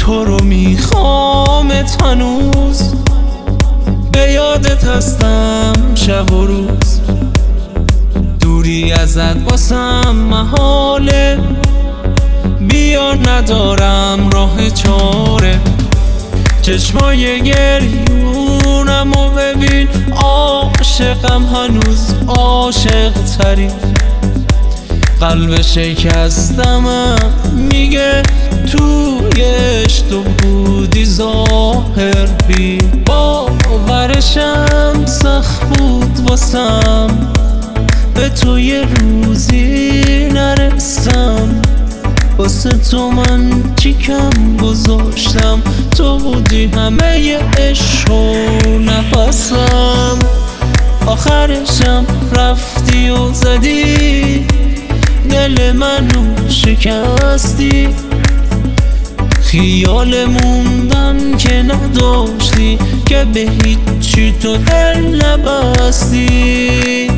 تو رو میخوامت هنوز، به یادت هستم شب و روز. دوری ازت واسم محاله، بیا ندارم راه چاره. چشمای گریونمو ببین، عاشقم هنوز عاشق تری. قلب شکستمم میگه تویش تو بودی ظاهر بی. باورشم سخت بود واسم، به تو یه روزی نرسم. واسه تو من چی کم گذاشتم، تو بودی همه ی عشق و نفسم. آخرشم رفتی و زدی دل منو شکستی. خیال موندن که نداشتی، که به هیچی تو دل نبستی.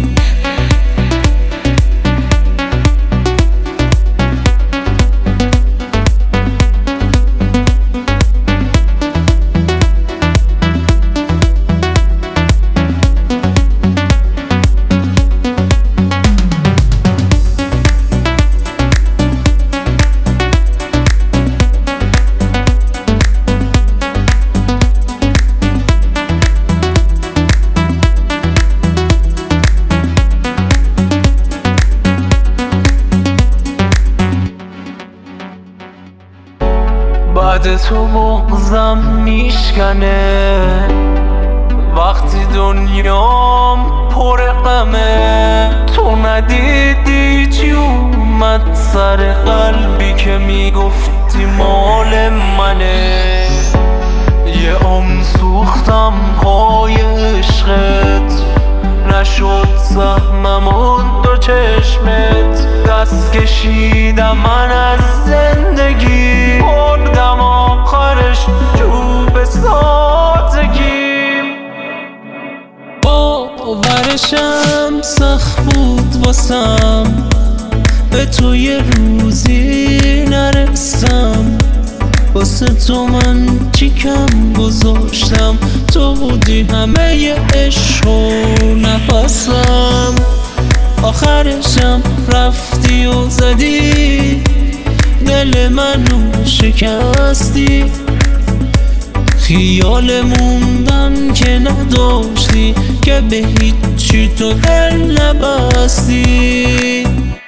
بعد تو مغزم میشکنه، وقتی دنیام پر غمه. تو ندیدی چی اومد سر قلبی که میگفتی مال منه. یه عمر سوختم پای عشقت، نشد سهممون دو چشمت. دست کشیدم من از زندگی، بردم آخرش چوب سادگی. باورشم سخت بود واسم، به تو یه روزی نرسم. واسه تو من چی کم گذاشتم، تو بودی همه ی عشق و نفسم. آخرشم رفتی و زدی دل منو شکستی. خیال موندن که نداشتی، که به هیچی تو دل نبستی.